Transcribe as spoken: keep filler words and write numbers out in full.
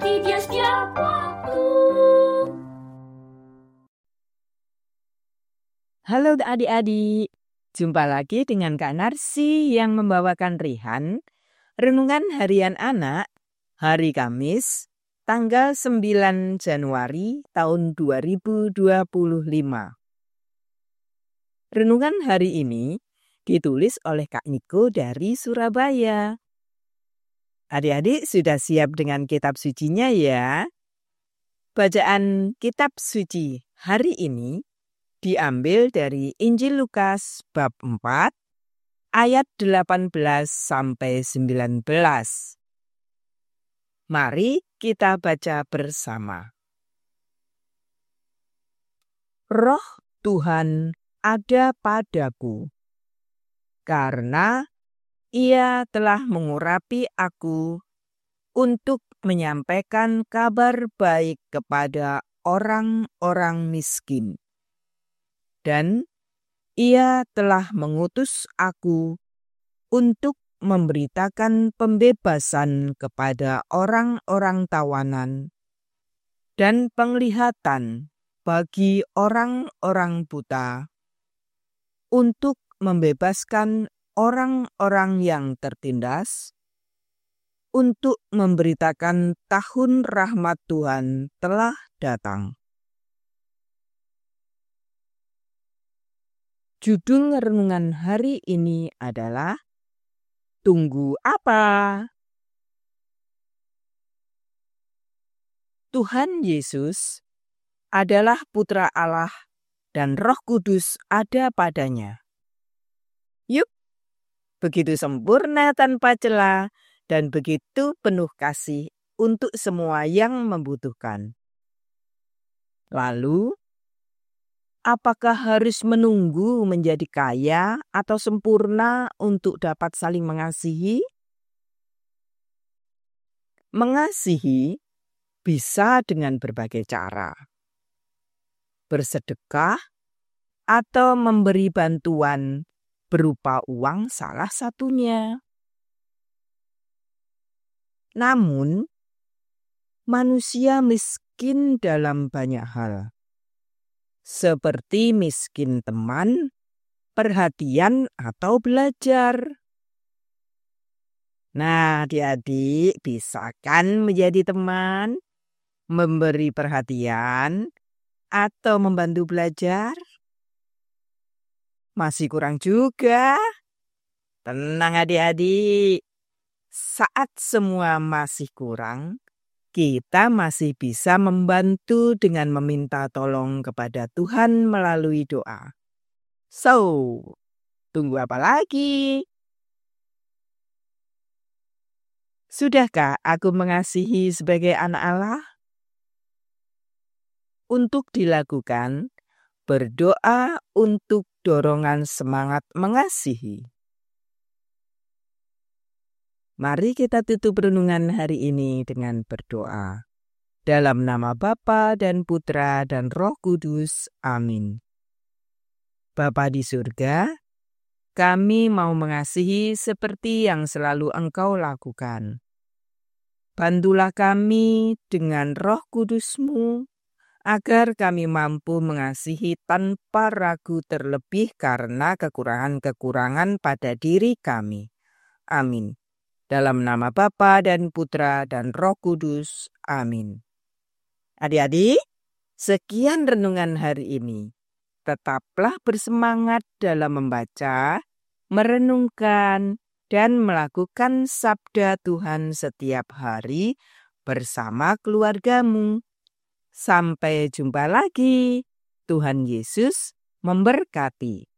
mengerti Dia setiap waktu. Halo adik-adik, jumpa lagi dengan Kak Narsi yang membawakan Rihan, Renungan Harian Anak, hari Kamis, tanggal sembilan Januari tahun dua ribu dua puluh lima. Renungan hari ini ditulis oleh Kak Niko dari Surabaya. Adik-adik sudah siap dengan kitab sucinya ya? Bacaan kitab suci hari ini diambil dari Injil Lukas bab empat ayat delapan belas sampai sembilan belas. Mari kita baca bersama. Roh Tuhan ada padaku, karena Ia telah mengurapi aku untuk menyampaikan kabar baik kepada orang-orang miskin. Dan Ia telah mengutus aku untuk memberitakan pembebasan kepada orang-orang tawanan dan penglihatan bagi orang-orang buta, untuk membebaskan orang-orang yang tertindas, untuk memberitakan tahun rahmat Tuhan telah datang. Judul renungan hari ini adalah Tunggu Apa? Tuhan Yesus adalah Putra Allah dan Roh Kudus ada padanya. Yuk, begitu sempurna tanpa cela dan begitu penuh kasih untuk semua yang membutuhkan. Lalu, apakah harus menunggu menjadi kaya atau sempurna untuk dapat saling mengasihi? Mengasihi bisa dengan berbagai cara. Bersedekah atau memberi bantuan berupa uang salah satunya. Namun, manusia miskin dalam banyak hal. Seperti miskin teman, perhatian, atau belajar. Nah, adik-adik bisa kan menjadi teman, memberi perhatian, atau membantu belajar? Masih kurang juga? Tenang adik-adik, saat semua masih kurang, kita masih bisa membantu dengan meminta tolong kepada Tuhan melalui doa. So, tunggu apa lagi? Sudahkah aku mengasihi sebagai anak Allah? Untuk dilakukan, berdoa untuk dorongan semangat mengasihi. Mari kita tutup renungan hari ini dengan berdoa. Dalam nama Bapa dan Putra dan Roh Kudus. Amin. Bapa di surga, kami mau mengasihi seperti yang selalu Engkau lakukan. Bantulah kami dengan Roh Kudus-Mu, agar kami mampu mengasihi tanpa ragu terlebih karena kekurangan-kekurangan pada diri kami. Amin. Dalam nama Bapa dan Putra dan Roh Kudus. Amin. Adik-adik, sekian renungan hari ini. Tetaplah bersemangat dalam membaca, merenungkan, dan melakukan sabda Tuhan setiap hari bersama keluargamu. Sampai jumpa lagi. Tuhan Yesus memberkati.